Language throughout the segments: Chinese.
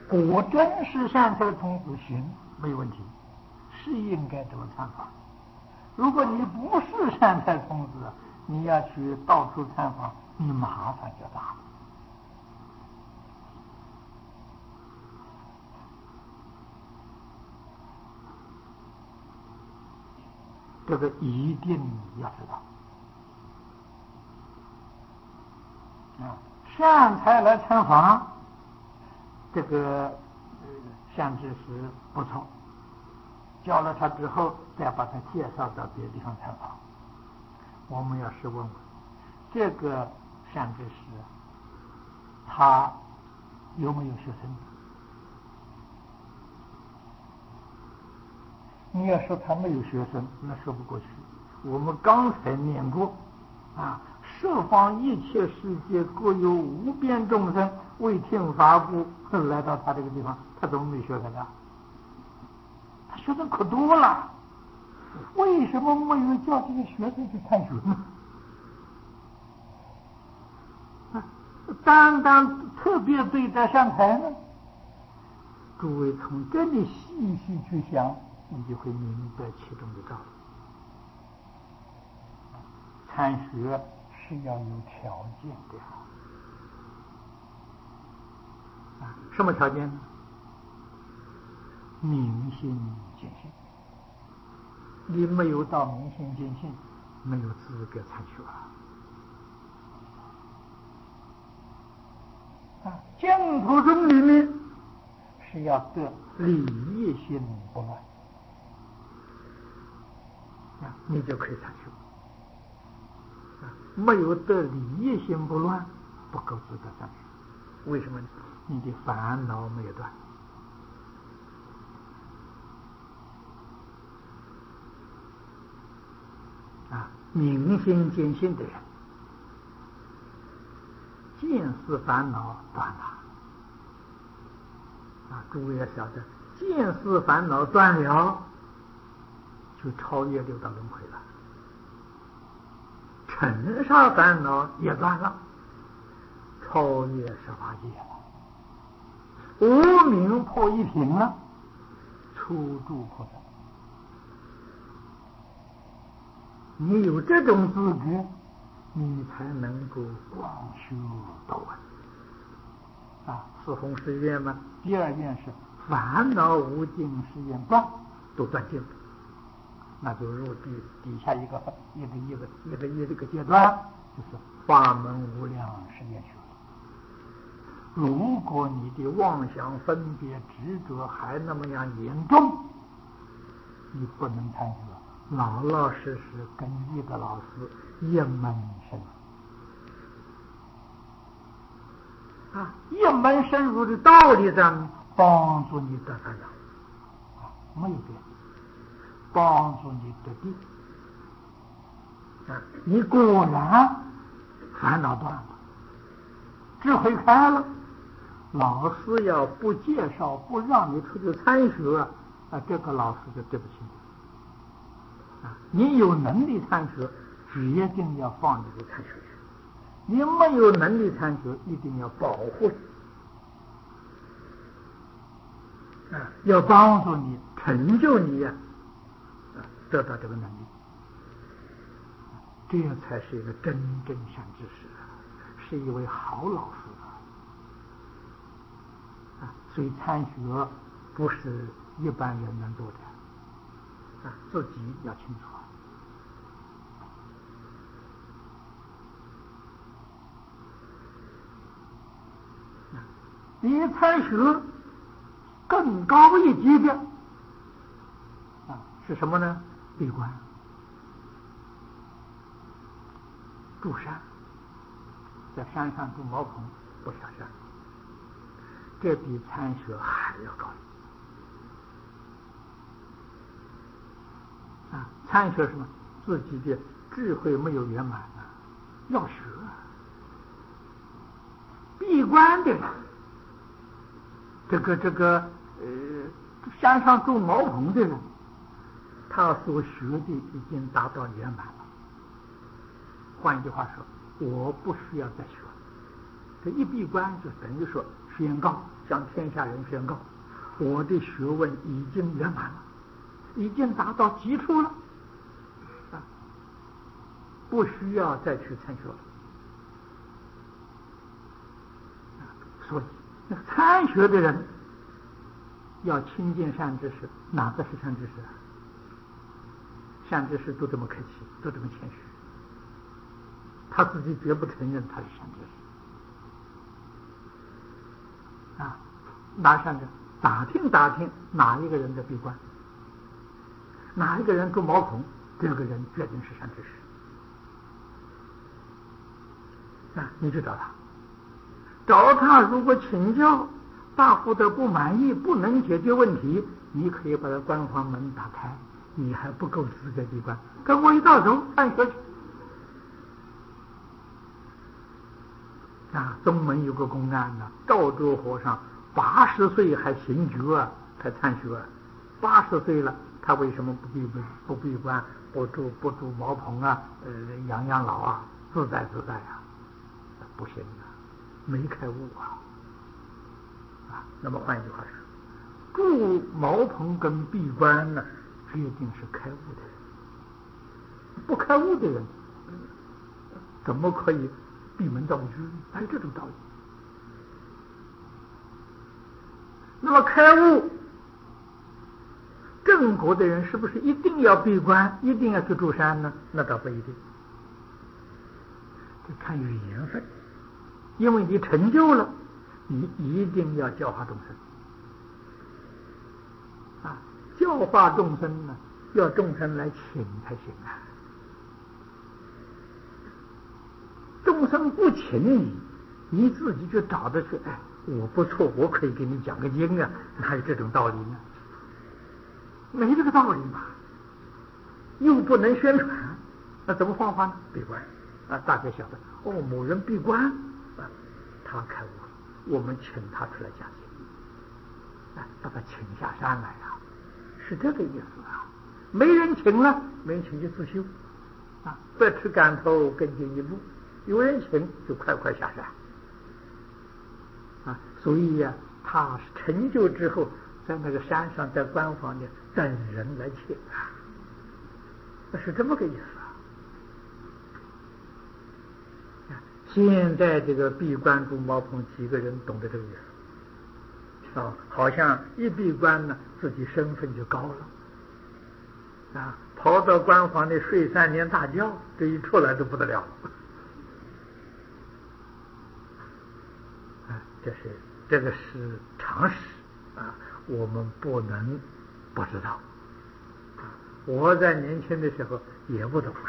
果真是善财童子行，没问题，是应该这么参访。如果你不是善财童子，你要去到处参访，你麻烦就大了。这个一定要知道啊！善财来参访，这个善知识不错，教了他之后，再把他介绍到别的地方参访。我们要是问问这个善知识，他有没有学生？你要说他没有学生，那说不过去。我们刚才念过啊，十方一切世界各有无边众生为听法故来到他这个地方，他怎么没学他的？他学生可多了，为什么没有叫这个学生去参学呢？单单特别对待善财呢？诸位从这里细细去想，你就会明白其中的道理。参学是要有条件的什么条件呢？明心见性。你没有到明心见性，没有资格参学净土宗里面是要得理业心不乱你就可以参学没有得理业心不乱，不够资格参学。为什么呢？你的烦恼没有断明心见性的人，见思烦恼断了诸位要晓得，见思烦恼断了，就超越六道轮回了。尘沙烦恼也断了，超越十八界了。无明破一品了，初住菩萨。你有这种资格，你才能够广修道闻四弘誓愿嘛。第二愿是烦恼无尽誓愿断，都断尽了，那就入底下一个阶段，就是法门无量誓愿学。如果你的妄想分别执着还那么样严重，你不能参学，老老实实跟一个老师一门深入一门深入的道理上帮助你得烦恼没有别的，帮助你得定你果然烦恼断了，智慧开了。老师要不介绍，不让你出去参学这个老师就对不起你你有能力参学，一定要放你去参学去；你没有能力参学，一定要保护你要帮助你，成就你得到这个能力，这样才是一个真正善知识是一位好老师所以参学不是一般人能做的自己要清楚比参学更高一级的是什么呢？闭关住山，在山上住茅棚，不下山，这比参学还要高参学什么？自己的智慧没有圆满要学闭关的这个山上住茅棚的人，他所学的已经达到圆满了。换一句话说，我不需要再学，这一闭关就等于说宣告，向天下人宣告，我的学问已经圆满了，已经达到极处了，不需要再去参学了。所以，那个参学的人要亲近善知识，哪个是善知识啊？善知识都这么客气，都这么谦虚，他自己绝不承认他是善知识啊。哪善知识？打听打听哪一个人的闭关，哪一个人住毛孔，这个人决定是善知识啊。你去找他，找他如果请教大福德不满意，不能解决问题，你可以把他关房门打开，你还不够资格闭关，跟我一道走参学去啊。宗门有个公案呢，赵州和尚80岁还行觉，还参学，80岁了，他为什么不闭关，不住茅棚啊，养老啊，自在啊？不行啊，没开悟啊。那么换一句话说，住茅棚跟闭关呢，决定是开悟的人。不开悟的人，怎么可以闭门造车？还有这种道理。那么开悟正果的人，是不是一定要闭关，一定要去住山呢？那倒不一定，这看缘分。因为你成就了，你一定要教化众生啊！教化众生呢，要众生来请才行啊。众生不请你，你自己去找着去，哎，我不错，我可以给你讲个经啊，哪有这种道理呢？没这个道理嘛，又不能宣传，那怎么方法呢？闭关啊！大家晓得哦，某人闭关啊，他开悟了，我们请他出来讲经，把他请下山来啊，是这个意思啊。没人请了，没人请就自修啊，不吃竿头更进一步，有人请就快下山啊。所以呀，他成就之后，在那个山上，在关房里等人来请啊，那是这么个意思啊。现在这个闭关住茅棚，几个人懂得这个意思啊？好像一闭关呢，自己身份就高了啊，跑到关房里睡3年大觉，这一出来都不得了啊！这个是常识啊，我们不能不知道啊。我在年轻的时候也不懂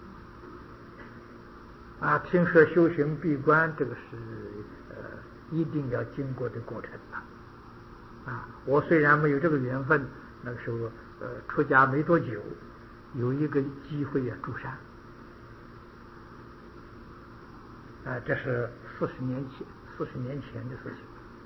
啊，听说修行闭关这个是一定要经过的过程啊。我虽然没有这个缘分，那个时候出家没多久，有一个机会住山啊，这是40年前的事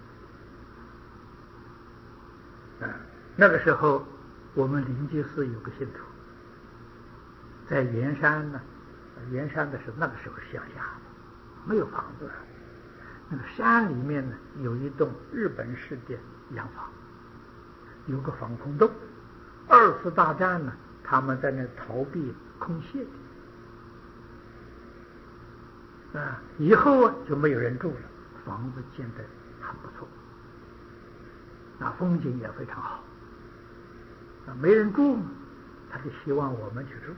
情啊。那个时候我们灵济寺有个信徒在圆山呢，圆山的时候，那个时候是乡下，没有房子，那个山里面呢有一栋日本式的洋房，有个防空洞。2次大战呢，他们在那逃避空袭啊，以后就没有人住了，房子建得很不错啊，风景也非常好啊，没人住，他就希望我们去住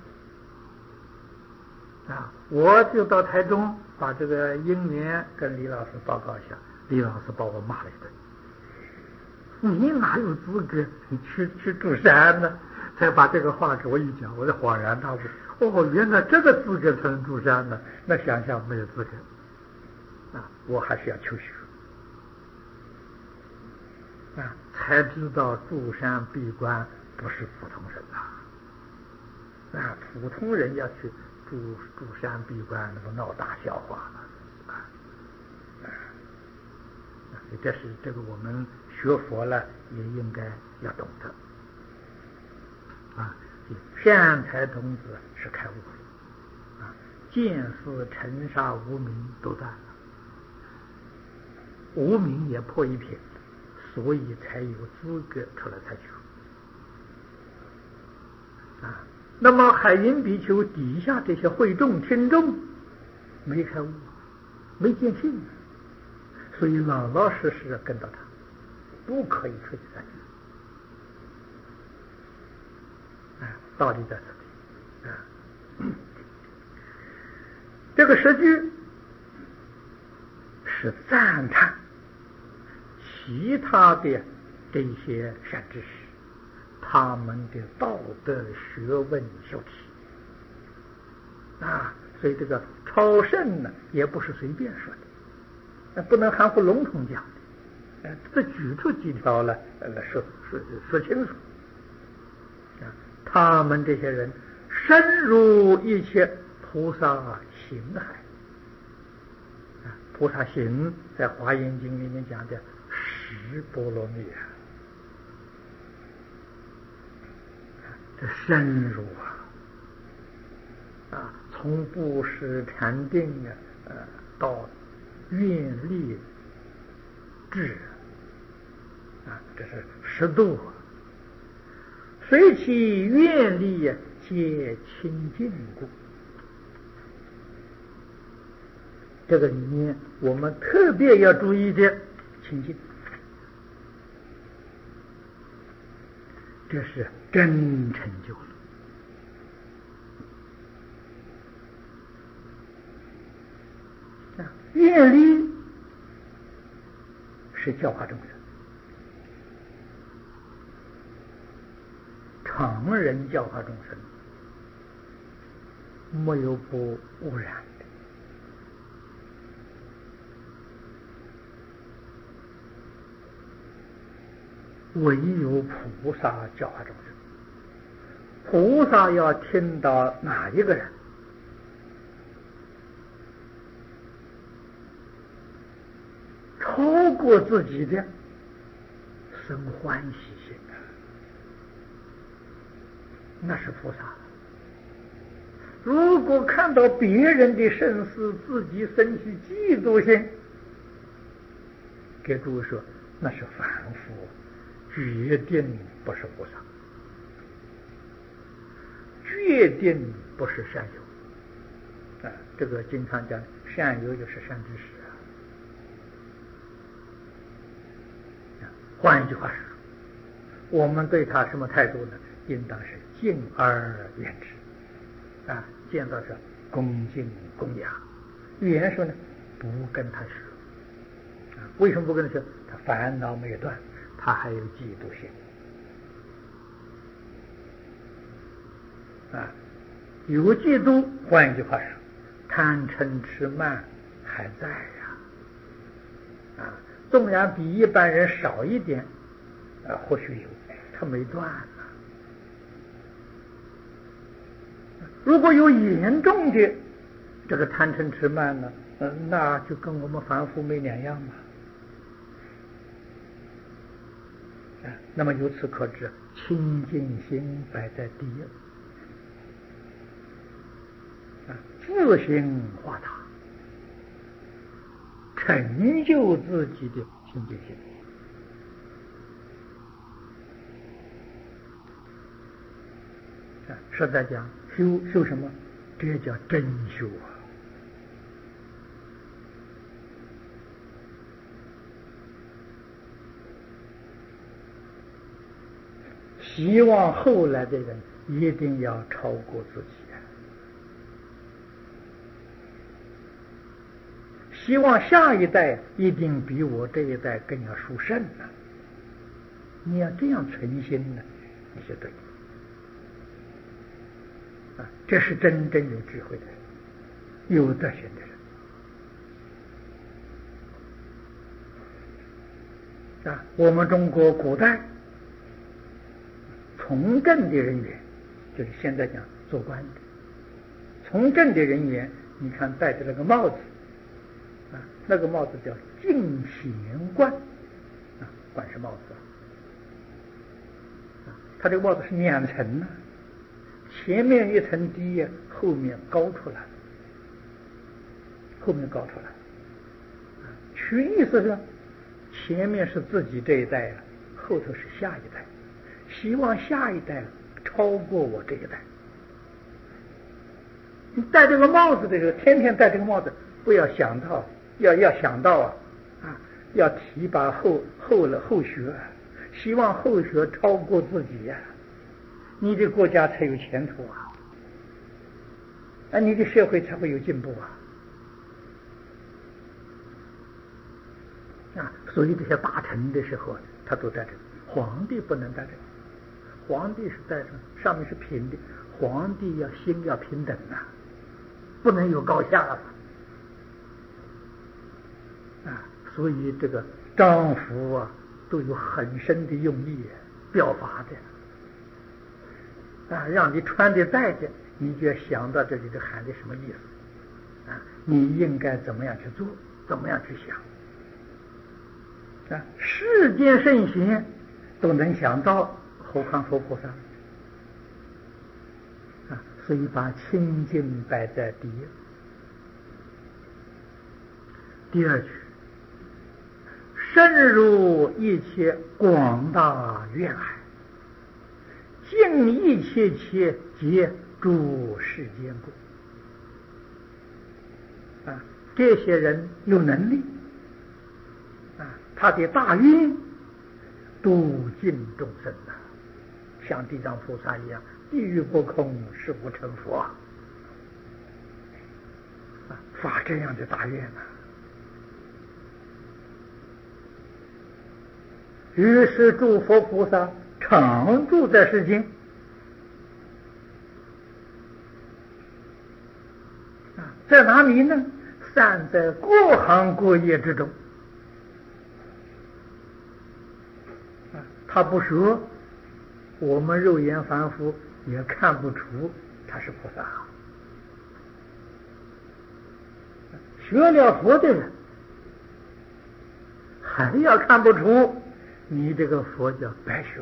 啊。我就到台中把这个因缘跟李老师报告一下，李老师把我骂了一顿。你哪有资格去住山呢？才把这个话给我一讲，我就恍然大悟。哦，原来这个资格才能住山呢。那想想没有资格啊，我还是要求学啊，才知道住山闭关不是普通人啊，普通人要去住山闭关，那么闹大笑话了啊。这个我们学佛了也应该要懂得啊。善财童子是开悟了啊，见思尘沙无明都断了无名也破一片，所以才有资格出来参学啊。那么海云比丘底下这些会众听众没开悟，没见性，所以老老实实跟到他，不可以出去参学啊。道理在这里啊。这个诗句是赞叹其他的这些善知识，他们的道德学问修持啊。所以这个超胜呢，也不是随便说的，不能含糊笼统讲的，这举出几条来说清楚啊。他们这些人深入一切菩萨行海啊。菩萨行在华严经里面讲的十波罗蜜这深入啊，从布施禅定到愿力智啊，这是十度随其愿力皆清净故。这个里面我们特别要注意的清净，这是真成就了。愿力是教化众生，常人教化众生没有不污染的，唯有菩萨教化众生。菩萨要听到哪一个人超过自己的生欢喜心那是菩萨。如果看到别人的胜事，自己生起嫉妒心，给诸位说，那是凡夫，决定不是菩萨，决定不是善友啊。这个经常讲，善友就是善知识换一句话说，我们对他什么态度呢？应当是敬而远之啊，见到是恭敬恭雅。远说呢，不跟他说啊。为什么不跟他说？他烦恼没有断，他还有嫉妒心啊。有嫉妒，换一句话说，贪嗔痴慢还在啊。纵然比一般人少一点或许有，他没断如果有严重的这个贪嗔痴慢呢，那就跟我们凡夫没两样嘛。那么由此可知，清净心摆在第一自行化他，成就自己的清净心实在讲，修什么？这叫真修希望后来的人一定要超过自己希望下一代一定比我这一代更要殊胜你要这样存心呢，你就对这是真正有智慧的人，有德行的人我们中国古代从政的人员，就是现在讲做官的从政的人员，你看戴着那个帽子那个帽子叫净贤冠冠是帽子他这个帽子是两层前面一层低后面高出来取意思是前面是自己这一代啊，后头是下一代，希望下一代超过我这一代。你戴这个帽子的时候，天天戴这个帽子，不要想到，要想到要提拔后学，希望后学超过自己呀，你的国家才有前途你的社会才会有进步所以这些大臣的时候，他都在这，皇帝不能在这，皇帝是在上面是平的，皇帝心要平等不能有高下所以这个章服都有很深的用意表达的让你穿的再的，你就要想到这里的含的什么意思你应该怎么样去做，怎么样去想世间圣贤都能想到，何况佛菩萨所以把清净摆在第一。第二句，深入一切广大愿海，尽一切皆诸世间故这些人有能力他的大愿度尽众生像地藏菩萨一样，地狱不空，誓不成佛发这样的大愿于是诸佛菩萨常住在世间在哪里呢？散在各行各业之中他不说，我们肉眼凡夫也看不出他是菩萨学了佛的人还要看不出，你这个佛教白学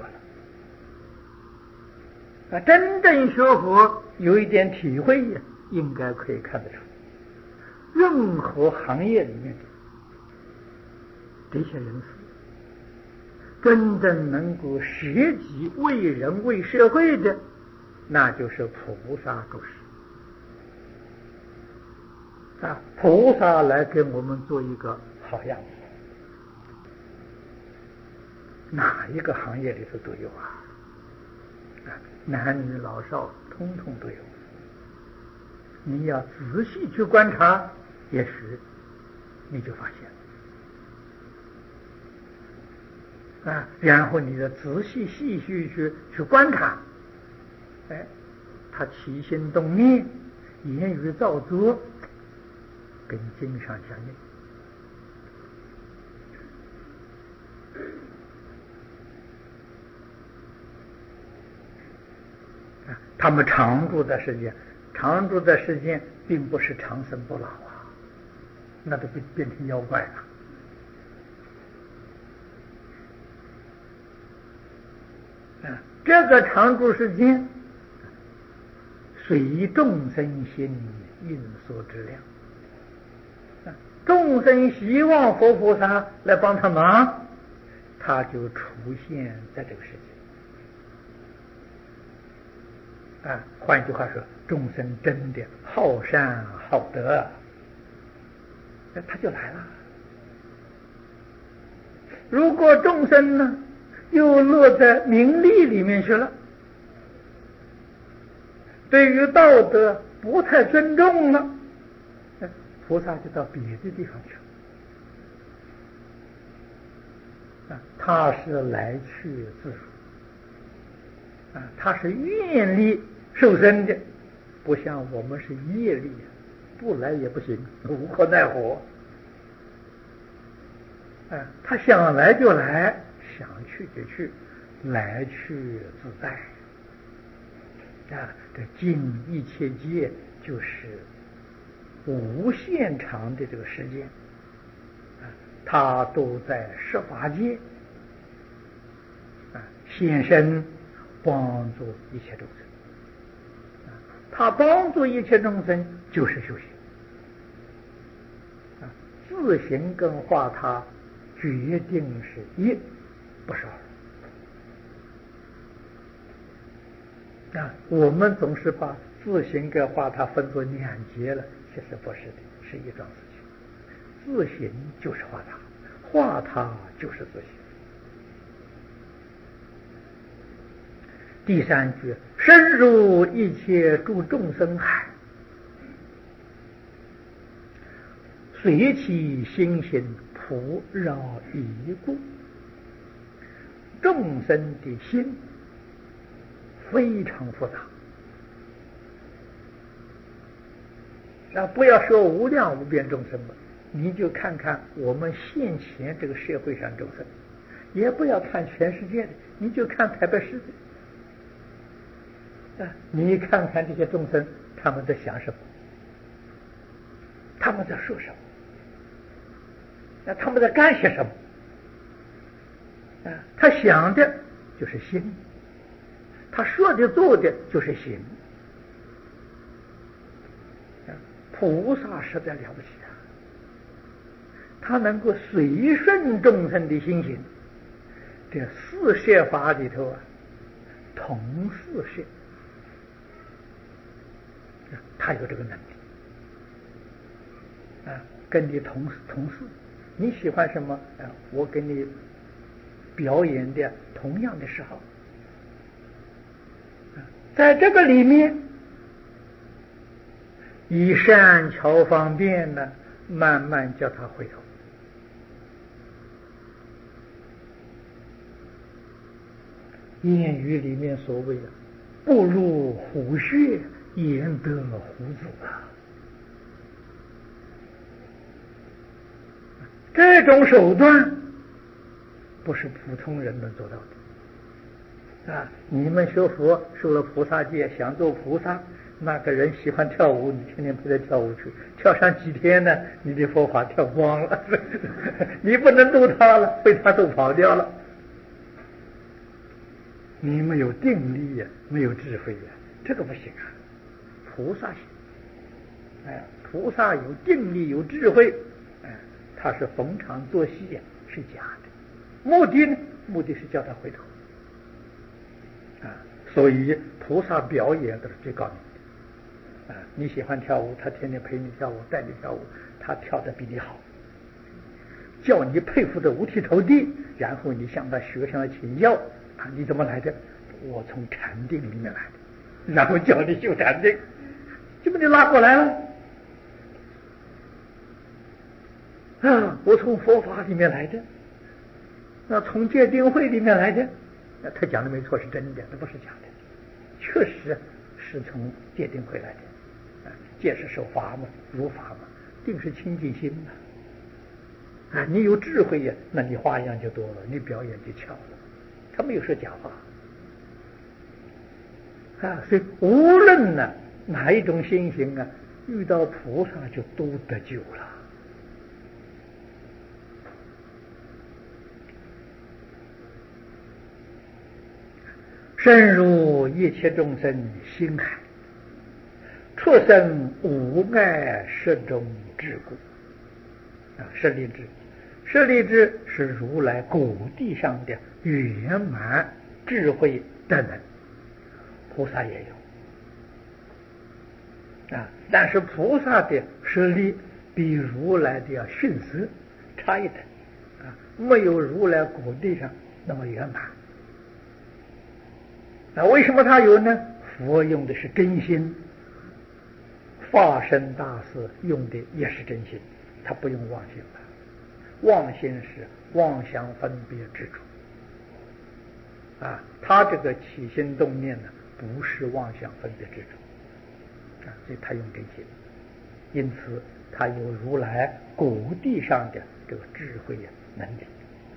了真正学佛有一点体会应该可以看得出，任何行业里面的这些人士真正能够舍己为人为社会的，那就是菩萨诸士菩萨来给我们做一个好样子，哪一个行业里头都有男女老少通通都有，你要仔细去观察，也许你就发现然后你的仔细细细去观察他起心动念言语造作跟经上相应他们常住在世间，常住在世间并不是长生不老那都变成妖怪了这个常住世间随众生心应所知量众生希望佛菩萨来帮他忙，他就出现在这个世界换句话说，众生真的好善好德他就来了。如果众生呢又落在名利里面去了，对于道德不太尊重了，菩萨就到别的地方去了他是来去自如他是愿力受生的，不像我们是业力不来也不行，无可奈何他想来就来，想去就去，来去自在这尽一切界就是无限长的这个时间他都在十法界现身帮助一切众生他帮助一切众生就是修行自行跟化他决定是一，不是二。我们总是把自行把它分作两节了，其实不是的，是一桩事情。自行就是化他，化他就是自行。第三句，深入一切诸众生海，随其心行普绕一故。众生的心非常复杂，不要说无量无边众生吧，你就看看我们现前这个社会上众生，也不要看全世界的，你就看台北市的，你看看这些众生，他们在想什么？他们在说什么？他们在干些什么？他想的就是心，他说的做的就是行。菩萨实在了不起啊，他能够随顺众生的心行。这四摄法里头同四摄，他有这个能力跟你同事，你喜欢什么我给你表演的同样的时候，在这个里面以善巧方便呢，慢慢叫他回头。谚语里面所谓不入虎穴，焉得虎子这种手段不是普通人能做到的你们学佛受了菩萨戒，想做菩萨，那个人喜欢跳舞，你天天陪他跳舞去，跳上几天呢，你的佛法跳光了你不能度他了，被他都跑掉了。你没有定力没有智慧这个不行菩萨行菩萨有定力有智慧他是逢场作戏是假的，目的呢？目的是叫他回头所以菩萨表演都是最高明的你喜欢跳舞，他天天陪你跳舞，带你跳舞，他跳得比你好，叫你佩服的五体投地，然后你向他学，向他请教你怎么来的？我从禅定里面来的，然后叫你修禅定，就把你拉过来了我从佛法里面来的，从戒定慧里面来的，他讲的没错，是真的，那不是假的，确实是从戒定慧来的戒是守法嘛，如法嘛，定是清净心嘛你有智慧那你花样就多了，你表演就巧了，他没有说假话所以无论哪一种心行遇到菩萨就都得救了。深入一切众生心海，出生无碍十种智故舍利智，舍利智是如来果地上的圆满智慧德能，菩萨也有但是菩萨的舍利比如来的要逊色，差一等没有如来果地上那么圆满为什么他有呢？佛用的是真心，化身大士用的也是真心，他不用妄心妄心是妄想分别之处他这个起心动念不是妄想分别之处所以他用真心，因此他有如来果地上的这个智慧能力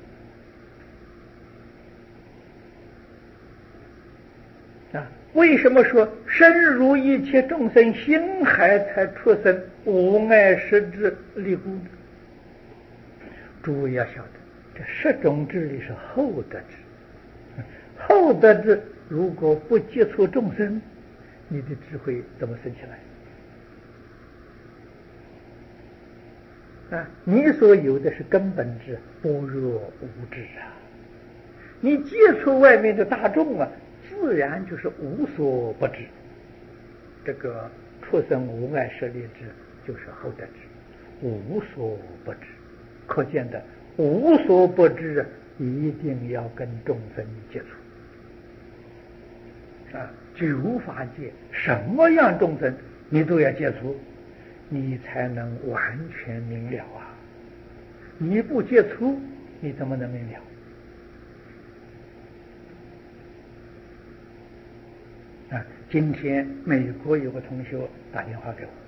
为什么说深入一切众生心海才出生无碍十智力故？诸位要晓得，这十种智力是厚德智，厚德智如果不接触众生，你的智慧怎么生起你所有的是根本智，般若无智啊。你接触外面的大众啊，自然就是无所不知。这个畜生无碍舍利智就是后得智，无所不知。可见的无所不知一定要跟众生接触九法界什么样众生你都要接触，你才能完全明了啊！你不接触，你怎么能明了？今天美国有个同学打电话给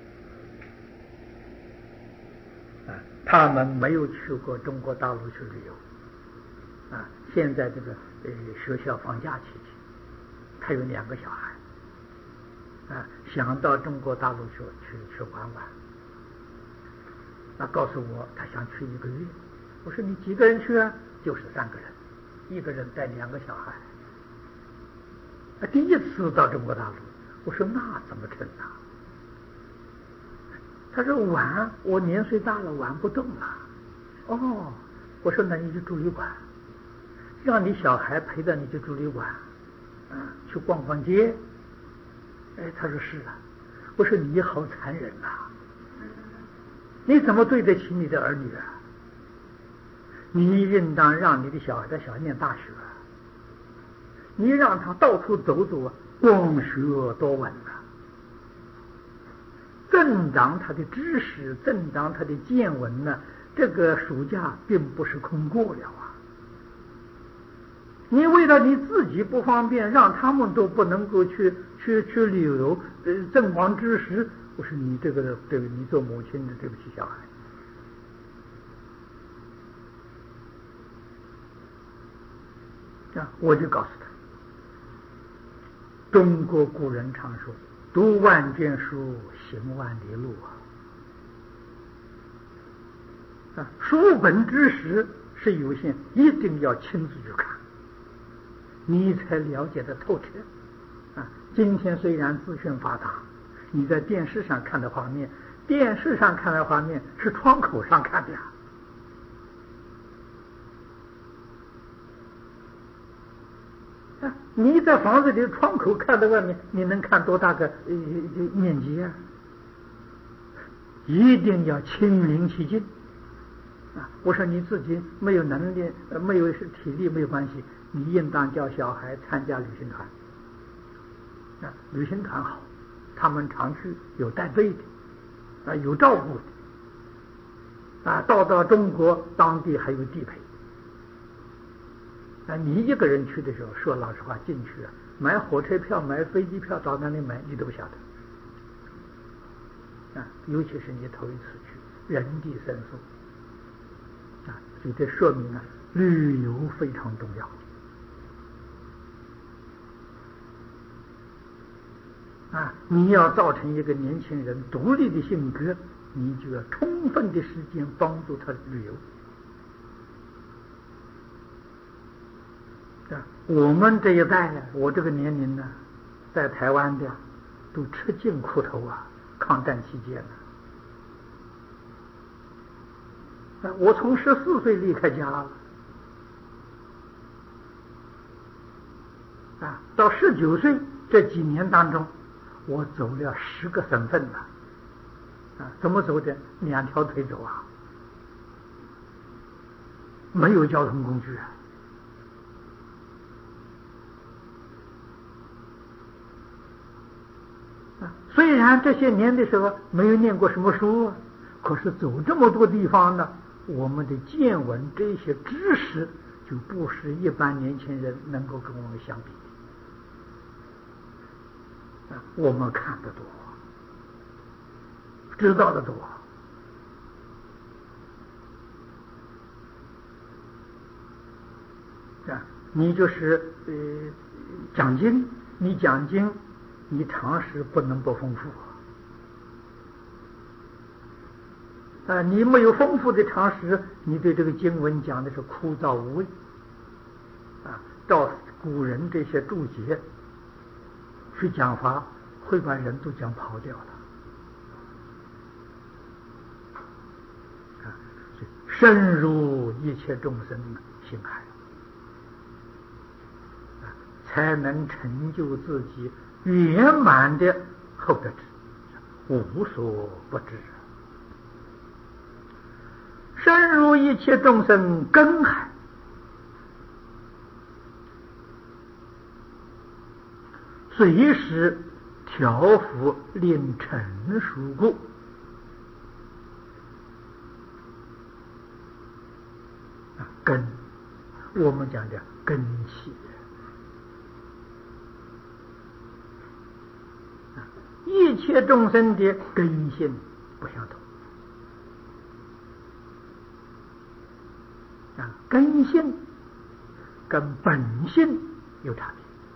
我，他们没有去过中国大陆去旅游，现在这个学校放假期间，他有2个小孩，想到中国大陆去玩玩，告诉我他想去1个月。我说你几个人去啊？就是3个人，1个人带2个小孩。第一次到中国大陆，我说那怎么成啊？他说玩，我年岁大了玩不动了。哦，我说那你就住旅馆，让你小孩陪着你去住旅馆，去逛逛街。他说是啊。我说你好残忍啊！你怎么对得起你的儿女啊？你应当让你的小孩念大学，你让他到处走走，广学多闻增长他的知识，增长他的见闻呢。这个暑假并不是空过了啊！你为了你自己不方便，让他们都不能够去旅游，增广知识。我说你这个对你做母亲的对不起小孩。我就告诉他，中国古人常说，读万卷书，行万里路书本知识是有限，一定要亲自去看，你才了解的透彻。今天虽然资讯发达，你在电视上看的画面，电视上看的画面是窗口上看的你在房子里窗口看到外面，你能看多大个面积啊？一定要亲临其境我说你自己没有能力，没有体力没有关系，你应当叫小孩参加旅行团旅行团好，他们常去，有带队的有照顾的到中国当地还有地陪。你一个人去的时候，说老实话，进去买火车票、买飞机票到哪里买，你都不晓得尤其是你头一次去，人地生疏所以这说明旅游非常重要你要造成一个年轻人独立的性格，你就要充分的时间帮助他旅游。我们这一代我这个年龄呢，在台湾的都吃尽苦头抗战期间我从14岁离开家了到19岁这几年当中，我走了10个省份怎么走的？2条腿走没有交通工具虽然这些年的时候没有念过什么书可是走这么多地方呢，我们的见闻这些知识就不是一般年轻人能够跟我们相比我们看得多，知道的多你就是讲经，你讲经，你常识不能不丰富你没有丰富的常识，你对这个经文讲的是枯燥无味照古人这些注解去讲法，会把人都讲跑掉了深入一切众生心海，才能成就自己圆满的后得智，无所不知。深入一切众生根海，随时调伏令成熟故。根，我们讲的根器，一切众生的根性不相同。根性跟本性有差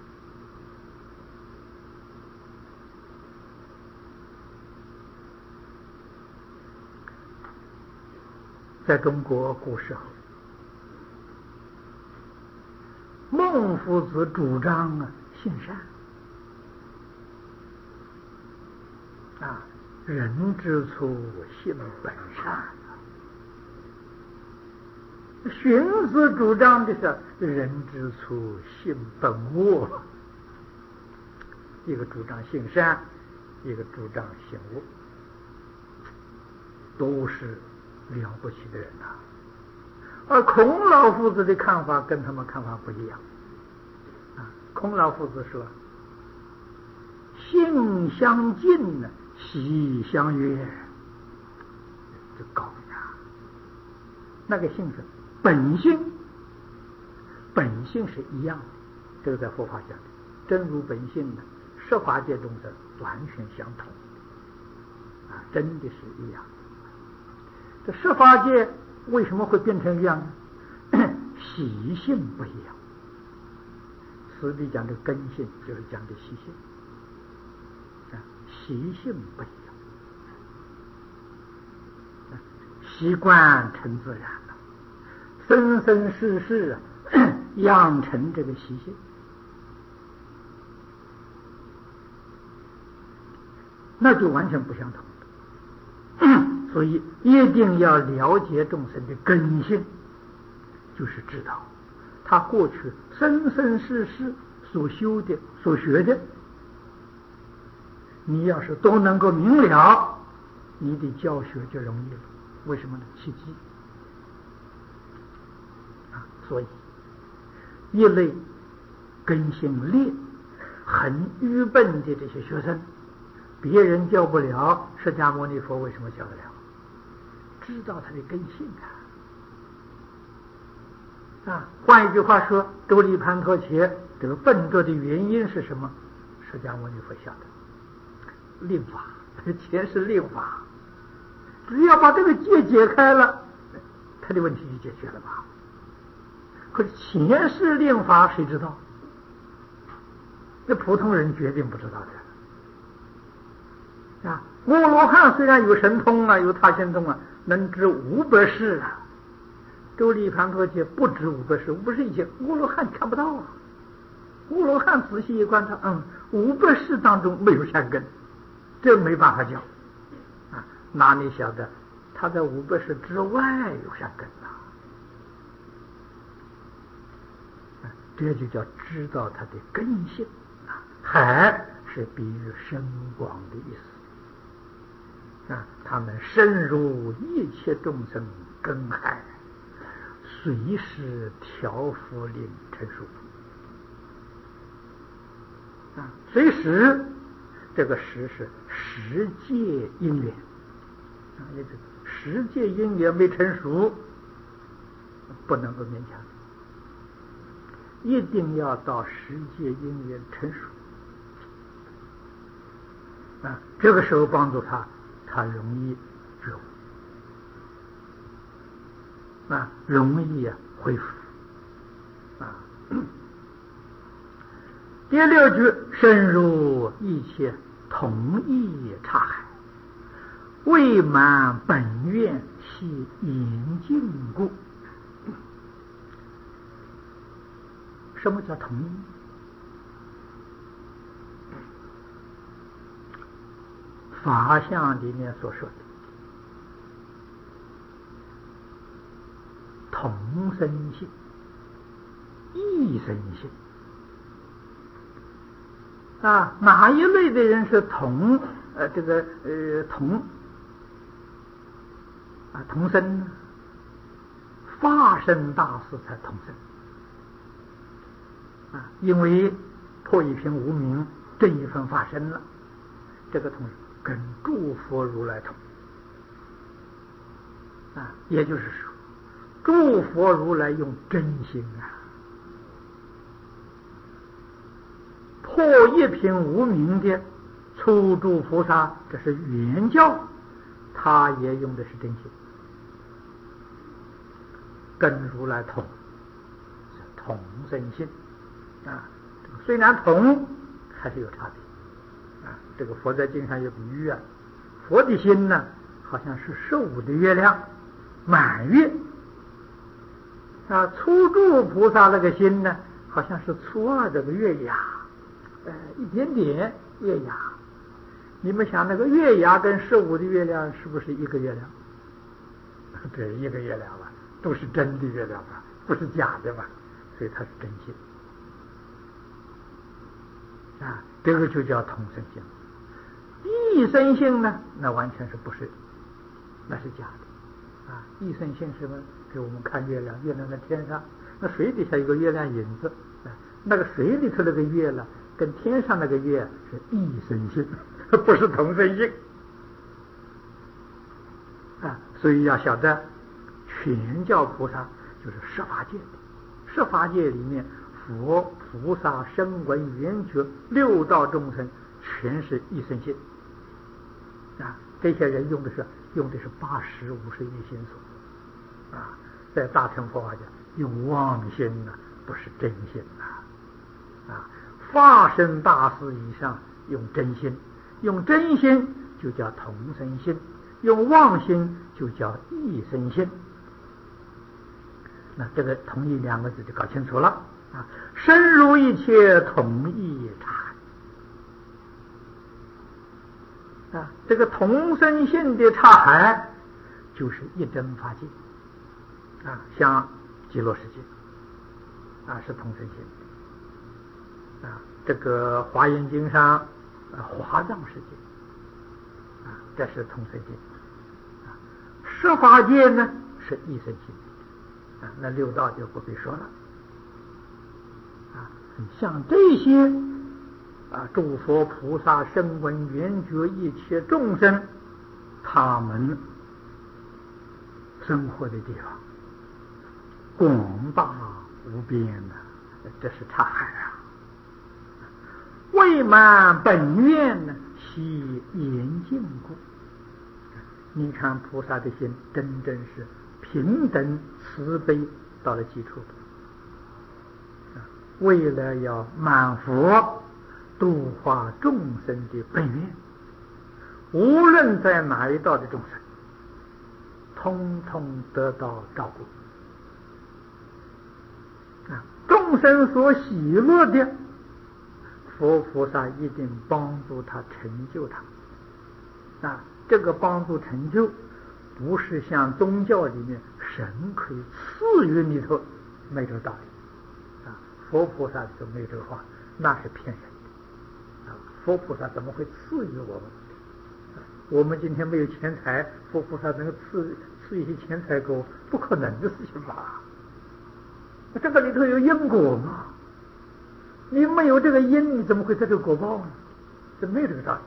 别。在中国古时候，孟夫子主张性善，人之初性本善。荀子主张的是人之初性本恶，一个主张性善，一个主张性恶，都是了不起的人呐。而孔老夫子的看法跟他们看法不一样。孔老夫子说：“性相近，习相悦。”这高呀！那个性是本性，本性是一样的，这个在佛法讲的真如本性呢，十法界中的完全相同，真的是一样。这十法界为什么会变成一样呢？习性不一样。实际讲的根性就是讲的习性，习性不一样，习惯成自然了，生生世世养成这个习性，那就完全不相同。所以一定要了解众生的根性，就是知道他过去生生世世所修的所学的，你要是都能够明了，你的教学就容易了。为什么呢？契机。所以一类根性劣、很愚笨的这些学生，别人教不了，释迦牟尼佛为什么教得了？知道他的根性换一句话说，周利盘陀伽这个笨拙的原因是什么？释迦牟尼佛晓得，令法，前世令法，只要把这个结解开了，他的问题就解决了吧？可是前世令法谁知道？那普通人决定不知道的。阿罗汉虽然有神通有他心通能知500世周利盘陀伽不知500世，500世以前阿罗汉看不到阿罗汉仔细一观察，500世当中没有善根，这没办法教哪里晓得他在500世之外有善根这就叫知道他的根性海是比喻深广的意思他们深入一切众生根海，随时调伏令成熟随时，这个时是十界因缘也就是十界因缘没成熟，不能够勉强，一定要到十界因缘成熟这个时候帮助他容易觉悟容易恢复第6句，深入一切同一刹海，未满本愿系严禁故。什么叫同一？法相里面所说的同生性、异生性。哪一类的人是同生呢？法身大士才同生因为破一品无明，正一分法身了，这个同跟诸佛如来同也就是说，诸佛如来用真心破一品无明的初住菩萨，这是原教，他也用的是真心，跟如来同，是同生性虽然同，还是有差别这个佛在经上有比喻佛的心呢，好像是15的月亮，满月初住菩萨那个心呢，好像是初2这个月牙，一点点月牙。你们想那个月牙跟15的月亮是不是一个月亮？对，一个月亮吧，都是真的月亮吧，不是假的吧，所以它是真心这个就叫同生性。异生性呢，那完全是不是，那是假的异生性是什么？给我们看月亮，月亮在天上，那水底下有个月亮影子那个水里头那个月了，跟天上那个月是异生性，不是同生性所以要晓得，全教菩萨就是十法界的，十法界里面，佛、菩萨、声闻、缘觉6道众生，全是异生性这些人用的是80、50一心所在大乘佛法讲用妄心不是真心法身大士以上用真心，用真心就叫同生心，用妄心就叫异生心。那这个同义2个字就搞清楚了深入一切同义差这个同生性的差海，就是一真法界像极乐世界是同生性这个华严经上华藏世界这是同生性十法界呢是异生性那6道就不必说了像这些诸佛菩萨声闻缘觉一切众生，他们生活的地方广大无边这是差海未满本愿悉严净故。你看菩萨的心真正是平等慈悲到了基础为了要满佛度化众生的本愿，无论在哪一道的众生，通通得到照顾众生所喜乐的，佛菩萨一定帮助他成就他这个帮助成就，不是像宗教里面神可以赐予你头，没这个道理佛菩萨就没有这个话，那是骗人的佛菩萨怎么会赐予我们？我们今天没有钱财，佛菩萨能赐一些钱财给我，不可能的事情吧？这个里头有因果嘛？你没有这个因，你怎么会得这个果报呢？这没有这个道理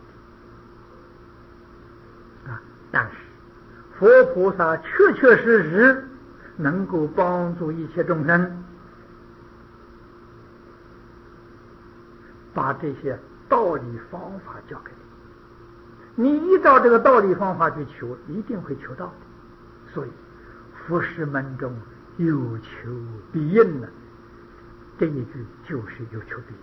但是佛菩萨确确实实能够帮助一切众生，把这些道理方法教给你，你依照这个道理方法去求，一定会求到的。所以佛事门中有求必应这一句就是有求必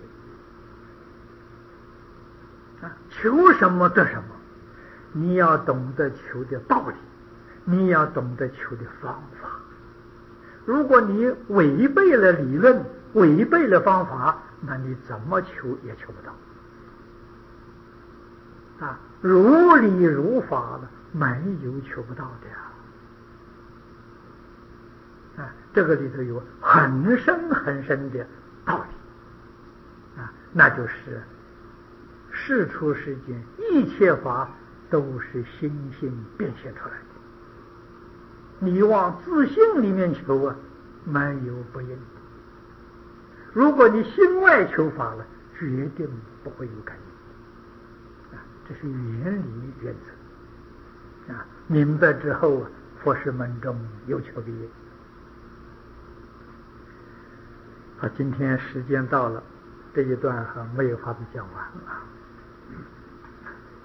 应求什么得什么。你要懂得求的道理，你要懂得求的方法。如果你违背了理论，违背了方法，那你怎么求也求不到如理如法了，没有求不到的这个里头有很深很深的道理那就是世出世间一切法都是心性变现出来的，你往自性里面求没有不应。如果你心外求法了，决定不会有感应这是原理原则明白之后佛事门中有求必应。好，今天时间到了，这一段还没有法子讲完